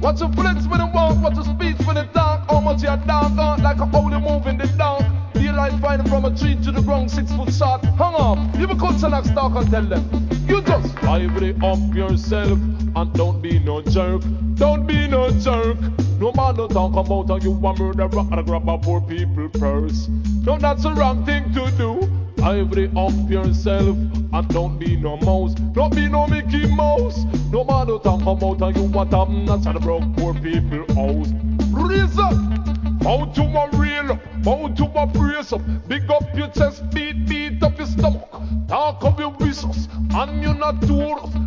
Watch your flex when it walk, watch your speech when it talk. How much you dark out like a holy move in the dark. Daylight fighting from a tree to the ground, 6 foot short. Hang up, you become Sanax talk and tell them. You just lively up yourself and don't be no jerk. Don't be no jerk. No man don't talk about how you a murderer and grab a poor people purse. No, that's the wrong thing to do. Lively up yourself and don't be no mouse. Don't be no Mickey Mouse. No man don't talk about how you what happen that's how the broke poor people house. Raise up, bow to a real up, bow to a brace up. Big up your chest, beat up your stomach. Talk of your business, and you're not too rough.